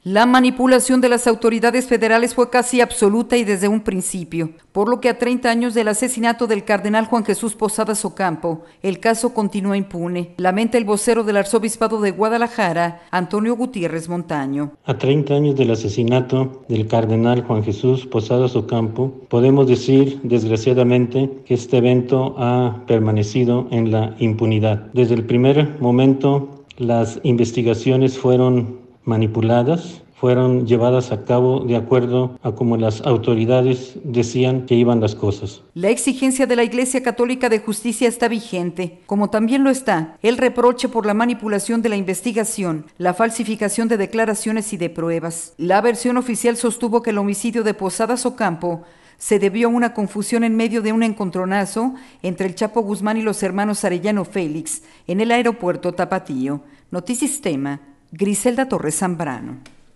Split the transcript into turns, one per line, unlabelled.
La manipulación de las autoridades federales fue casi absoluta y desde un principio, por lo que a 30 años del asesinato del cardenal Juan Jesús Posadas Ocampo, el caso continúa impune, lamenta el vocero del Arzobispado de Guadalajara, Antonio Gutiérrez Montaño.
A 30 años del asesinato del cardenal Juan Jesús Posadas Ocampo, podemos decir, desgraciadamente, que este evento ha permanecido en la impunidad. Desde el primer momento, las investigaciones fueron manipuladas, fueron llevadas a cabo de acuerdo a como las autoridades decían que iban las cosas.
La exigencia de la Iglesia Católica de Justicia está vigente, como también lo está el reproche por la manipulación de la investigación, la falsificación de declaraciones y de pruebas. La versión oficial sostuvo que el homicidio de Posadas Ocampo se debió a una confusión en medio de un encontronazo entre el Chapo Guzmán y los hermanos Arellano Félix en el aeropuerto Tapatío. Notisistema, Griselda Torres Zambrano.